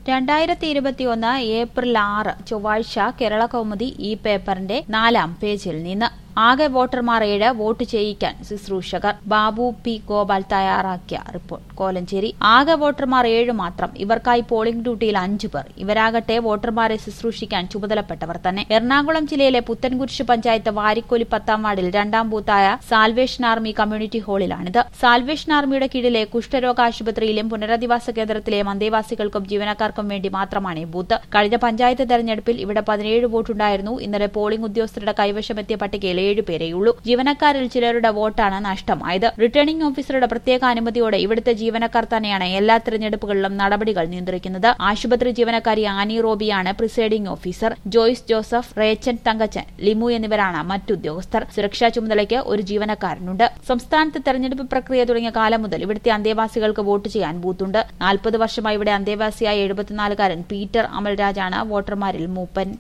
2021 April 6 ചൊവ്വാഴ്ച കേരള കൗമുദി ഈ പേപ്പറിന്റെ 4-ാം പേജിൽ നിന്ന് ആകെ വോട്ടർമാർ 7 വോട്ട് ചെയ്യിക്കാൻ ശുശ്രൂഷകർ. ബാബു പി ഗോപാൽ തയ്യാറാക്കിയ റിപ്പോർട്ട്. കോലഞ്ചേരി. ആകെ വോട്ടർമാർ 7 മാത്രം. ഇവർക്കായി പോളിംഗ് ഡ്യൂട്ടിയിൽ 5 പേർ. ഇവരാകട്ടെ വോട്ടർമാരെ ശുശ്രൂഷിക്കാൻ ചുമതലപ്പെട്ടവർ തന്നെ. എറണാകുളം ജില്ലയിലെ പുത്തൻകുരിശ് പഞ്ചായത്ത് വാരിക്കോലി 10-ാം വാർഡിൽ 2-ാം ബൂത്തായ സാൽവേഷൻ ആർമി കമ്മ്യൂണിറ്റി ഹാളിലാണിത്. സാൽവേഷൻ ആർമിയുടെ കീഴിലെ കുഷ്ഠരോഗ ആശുപത്രിയിലും പുനരധിവാസ കേന്ദ്രത്തിലെയും അന്തേവാസികൾക്കും ജീവനക്കാർക്കും വേണ്ടി മാത്രമാണ് ഈ ബൂത്ത്. കഴിഞ്ഞ പഞ്ചായത്ത് തെരഞ്ഞെടുപ്പിൽ ഇവിടെ 17 വോട്ടുണ്ടായിരുന്നു. ഇന്നലെ പോളിംഗ് ഉദ്യോഗസ്ഥരുടെ കൈവശമെത്തിയ പട്ടികയിൽ 7 പേരെയുള്ളൂ. ജീവനക്കാരിൽ ചിലരുടെ വോട്ടാണ് നഷ്ടമായത്. റിട്ടേണിംഗ് ഓഫീസറുടെ പ്രത്യേക അനുമതിയോടെ ഇവിടുത്തെ ജീവനക്കാർ തന്നെയാണ് എല്ലാ തെരഞ്ഞെടുപ്പുകളിലും നടപടികൾ നിയന്ത്രിക്കുന്നത്. ആശുപത്രി ജീവനക്കാരി ആനി റോബിയാണ് പ്രിസൈഡിംഗ് ഓഫീസർ. ജോയ്സ് ജോസഫ്, റേച്ചൻ തങ്കച്ചൻ, ലിമു എന്നിവരാണ് മറ്റുദ്യോഗസ്ഥർ. സുരക്ഷാ ചുമതലയ്ക്ക് ഒരു ജീവനക്കാരനുണ്ട്. സംസ്ഥാനത്ത് തെരഞ്ഞെടുപ്പ് പ്രക്രിയ തുടങ്ങിയ കാലം മുതൽ ഇവിടുത്തെ അന്തേവാസികൾക്ക് വോട്ട് ചെയ്യാൻ ബൂത്തുണ്ട്. 40 വർഷമായി ഇവിടെ അന്തേവാസിയായ 74-കാരൻ പീറ്റർ അമൽരാജാണ് വോട്ടർമാരിൽ മൂപ്പൻ.